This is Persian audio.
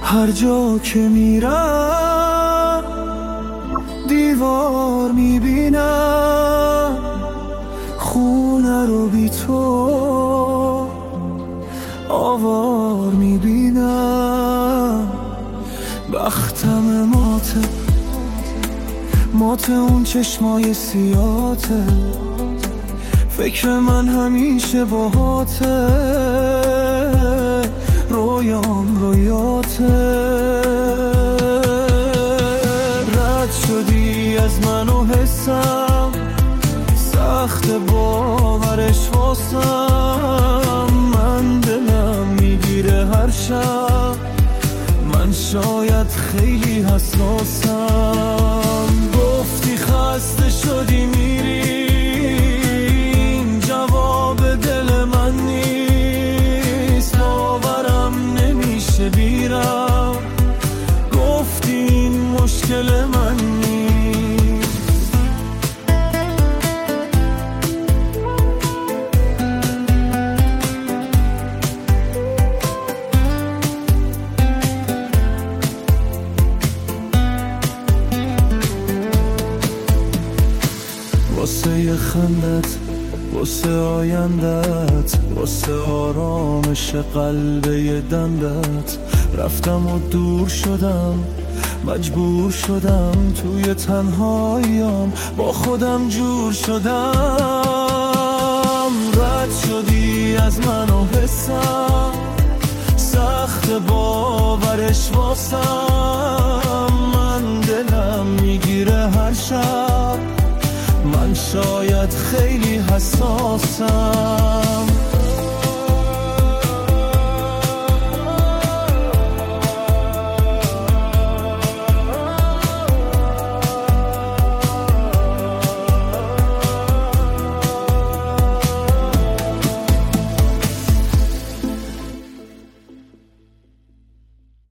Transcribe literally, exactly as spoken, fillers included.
هر جا که میرم دیوار میبینم، خونه رو بی تو آوار میبینم. بختم ماته ماته اون چشمای سیاته، فکر من همیشه باهاته، رویام رویاته. رد شدی از من و حسم، سخت باورش واسم. من دلم میگیره هر شب، من شاید خیلی حساسم. گفتی خسته شدی میری، جواب دل من نیست، باورم نمیشه بیرم. گفتی این مشکل من نیست. واسه یه خندت، واسه آیندت، واسه آرامش قلب یه دندت، رفتم و دور شدم، مجبور شدم توی تنهاییام با خودم جور شدم. رد شدی از من و حسم، سخت باورش واسم. من دلم میگیره هر شب، من شاید خیلی حساسم.